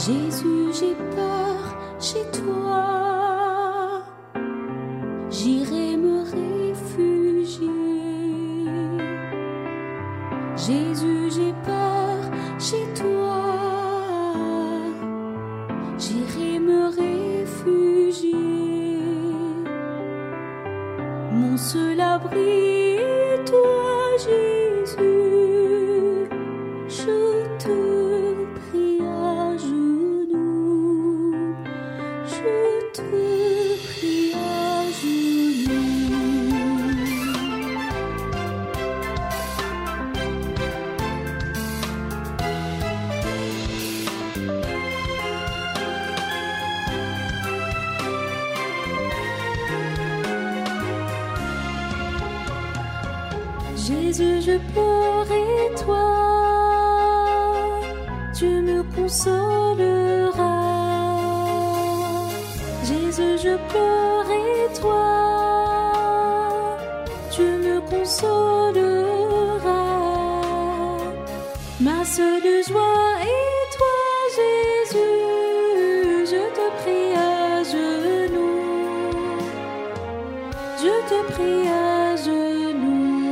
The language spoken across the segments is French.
Jésus, j'ai peur chez toi. J'irai me réfugier. Jésus, j'ai peur chez toi. J'irai me réfugier. Mon seul abri est toi, Jésus. Je te prie à genoux. Je te prie à genoux. Jésus, je pleure et toi, tu me consoleras. Jésus, je pleure et toi, tu me consoleras. Ma seule joie est toi, Jésus, je te prie à genoux. Je te prie à genoux.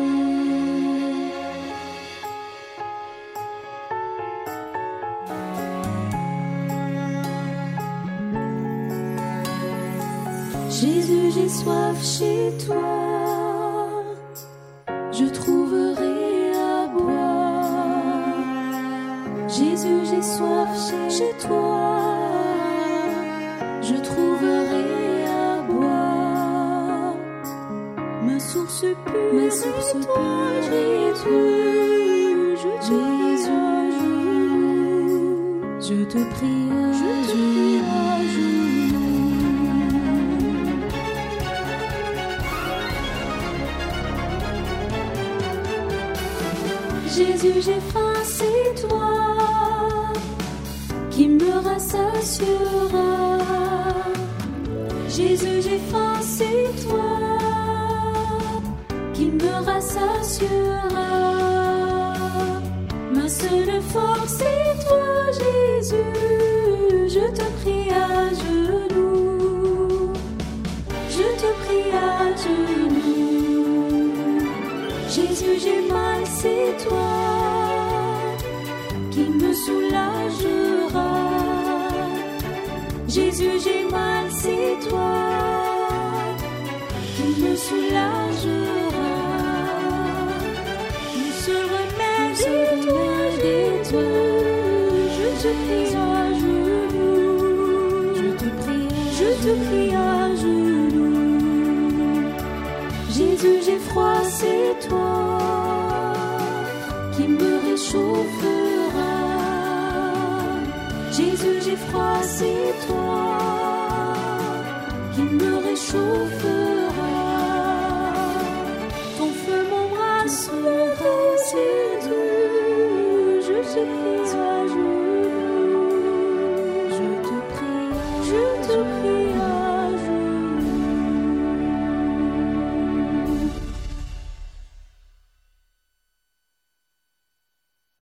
Jésus, j'ai soif chez toi, je trouverai à boire. Jésus, j'ai soif chez toi, je trouverai à boire. Ma source pure est toi, Jésus, je te prie à genoux. Jésus, j'ai faim, c'est toi qui me rassasiera. Jésus, j'ai faim, c'est toi qui me rassasiera. Ma seule force est toi, Jésus, je te prie à genoux. Je te prie à genoux. Jésus, j'ai mal, c'est toi qui me soulagera. Jésus, j'ai mal, c'est toi qui me soulagera. Mon seul remède est toi, je te prie à genoux. Je te prie à genoux. Jésus, j'ai froid, c'est toi qui me réchauffera. Jésus, j'ai froid, c'est toi qui me réchauffera.